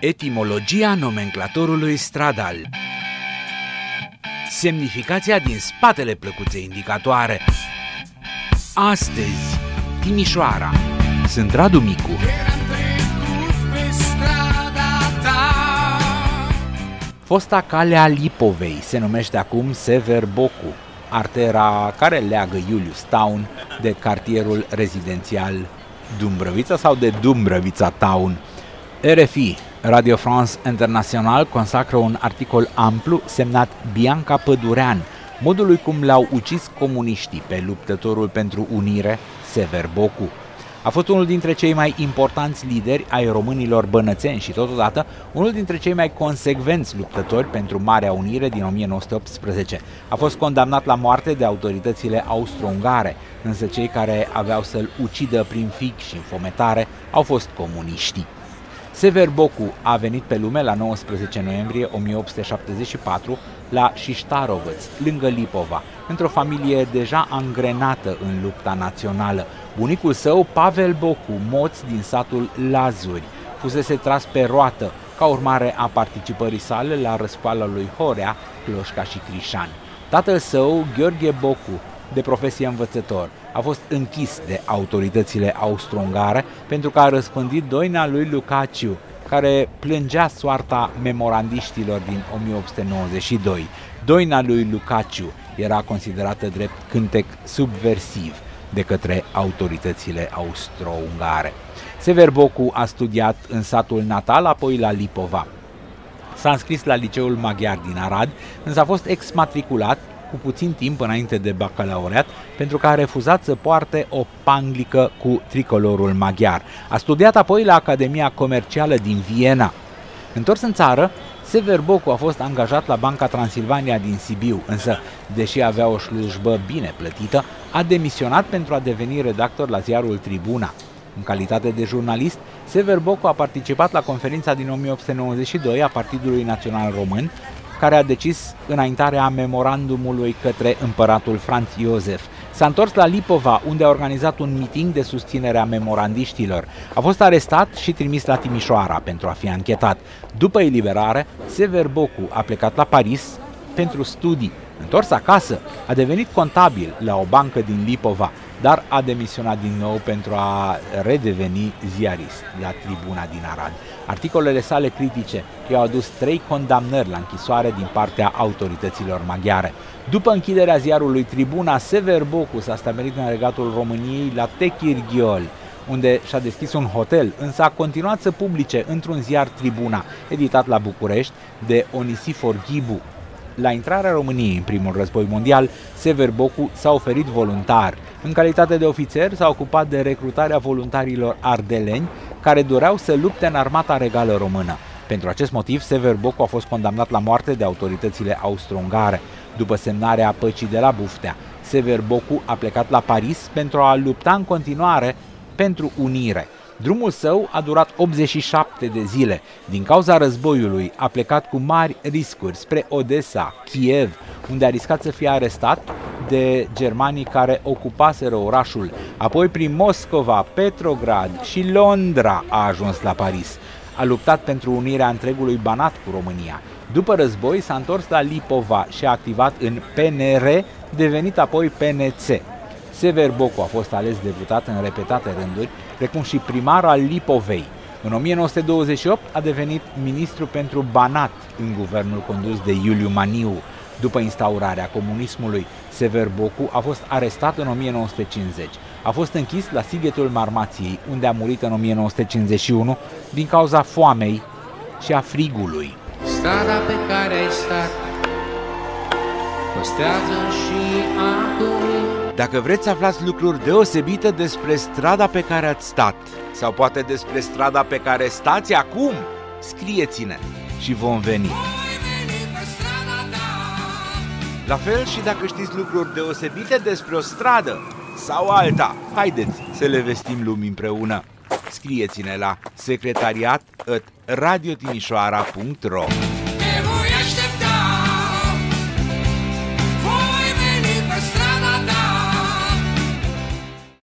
Etimologia nomenclatorului stradal. Semnificația din spatele plăcuței indicatoare. Astăzi, Timișoara. Sunt Radu Micu. Fosta cale a Lipovei se numește acum Sever Bocu, artera care leagă Iulius Town de cartierul rezidențial Dumbrăvița sau de Dumbrăvița Town. RFI, Radio France International, consacră un articol amplu semnat Bianca Pădurean, modului cum l-au ucis comuniștii pe luptătorul pentru unire Sever Bocu. A fost unul dintre cei mai importanți lideri ai românilor bănățeni și totodată unul dintre cei mai consecvenți luptători pentru Marea Unire din 1918. A fost condamnat la moarte de autoritățile austro-ungare, însă cei care aveau să-l ucidă prin fric și înfometare au fost comuniștii. Sever Bocu a venit pe lume la 19 noiembrie 1874 la Șiștarovăț, lângă Lipova, într-o familie deja angrenată în lupta națională. Bunicul său, Pavel Bocu, moț din satul Lazuri, fusese tras pe roată ca urmare a participării sale la răscoala lui Horea, Ploșca și Crișan. Tatăl său, Gheorghe Bocu, de profesie învățător, a fost închis de autoritățile austro-ungare pentru că a răspândit doina lui Lucaciu, care plângea soarta memorandiștilor din 1892. Doina lui Lucaciu era considerată drept cântec subversiv de către autoritățile austro-ungare. Sever Bocu a studiat în satul natal, apoi la Lipova. S-a înscris la liceul maghiar din Arad, însă a fost exmatriculat cu puțin timp înainte de bacalaureat, pentru că a refuzat să poarte o panglică cu tricolorul maghiar. A studiat apoi la Academia Comercială din Viena. Întors în țară, Sever Bocu a fost angajat la Banca Transilvania din Sibiu, însă, deși avea o slujbă bine plătită, a demisionat pentru a deveni redactor la ziarul Tribuna. În calitate de jurnalist, Sever Bocu a participat la conferința din 1892 a Partidului Național Român, care a decis înaintarea memorandumului către împăratul Franz Iosef. S-a întors la Lipova, unde a organizat un miting de susținere a memorandiștilor. A fost arestat și trimis la Timișoara pentru a fi anchetat. După eliberare, Sever Bocu a plecat la Paris pentru studii. Întors acasă, a devenit contabil la o bancă din Lipova, dar a demisionat din nou pentru a redeveni ziarist la Tribuna din Arad. Articolele sale critice i-au adus 3 condamnări la închisoare din partea autorităților maghiare. După închiderea ziarului Tribuna, Sever Bocu s-a stabilit în regatul României la Techirghiol, unde și-a deschis un hotel, însă a continuat să publice într-un ziar Tribuna, editat la București de Onisifor Ghibu. La intrarea României în primul război mondial, Sever Bocu s-a oferit voluntar. În calitate de ofițer s-a ocupat de recrutarea voluntarilor ardeleni care doreau să lupte în armata regală română. Pentru acest motiv, Sever Bocu a fost condamnat la moarte de autoritățile austro-ungare. După semnarea păcii de la Buftea, Sever Bocu a plecat la Paris pentru a lupta în continuare pentru unire. Drumul său a durat 87 de zile. Din cauza războiului a plecat cu mari riscuri spre Odessa, Kiev, unde a riscat să fie arestat de germanii care ocupaseră orașul. Apoi prin Moscova, Petrograd și Londra a ajuns la Paris. A luptat pentru unirea întregului Banat cu România. După război s-a întors la Lipova și a activat în PNR, devenit apoi PNC. Sever Bocu a fost ales deputat în repetate rânduri, precum și primar al Lipovei. În 1928 a devenit ministru pentru Banat în guvernul condus de Iuliu Maniu. După instaurarea comunismului, Sever Bocu a fost arestat în 1950. A fost închis la Sighetul Marmației, unde a murit în 1951 din cauza foamei și a frigului. Strada pe care ai stat păstrează și acum. Dacă vreți să aflați lucruri deosebite despre strada pe care ați stat, sau poate despre strada pe care stați acum, scrieți-ne și vom veni. La fel și dacă știți lucruri deosebite despre o stradă sau alta, haideți să le vestim lumii împreună. Scrieți-ne la secretariat@radiotimișoara.ro.